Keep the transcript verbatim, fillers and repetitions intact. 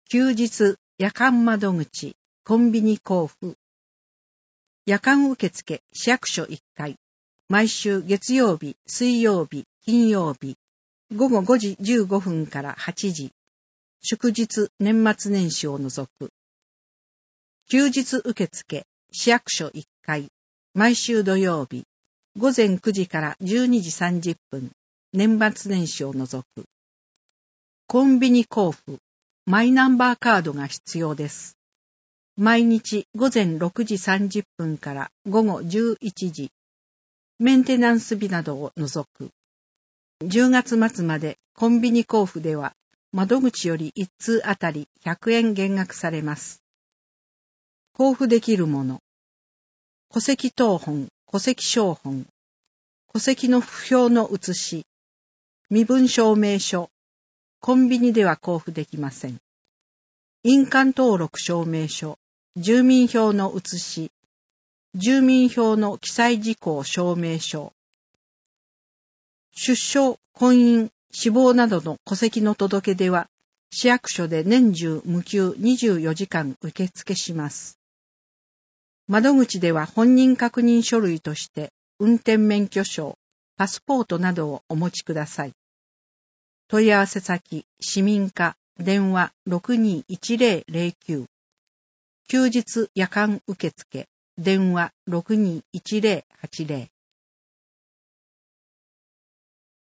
休日夜間窓口コンビニ交付。夜間受付市役所いっかい。毎週月曜日、水曜日、金曜日、ごごごじじゅうごふんからはちじ。祝日、年末年始を除く。休日受付市役所いっかい。毎週土曜日、ごぜんくじからじゅうにじさんじゅっぷん。年末年始を除く。コンビニ交付。マイナンバーカードが必要です。毎日ごぜんろくじさんじゅっぷんからごごじゅういちじ。メンテナンス日などを除く。じゅうがつ末までコンビニ交付では窓口よりいっ通あたりひゃくえん減額されます。交付できるもの。戸籍謄本、戸籍抄本、戸籍の不評の写し、身分証明書、コンビニでは交付できません。印鑑登録証明書、住民票の写し、住民票の記載事項証明書、出生、婚姻、死亡などの戸籍の届け出は、市役所で年中無休にじゅうよじかん受付します。窓口では本人確認書類として、運転免許証、パスポートなどをお持ちください。問い合わせ先、市民課、電話 ろくにいちぜろぜろきゅう。休日夜間受付、電話 ろくにいちぜろはちぜろ。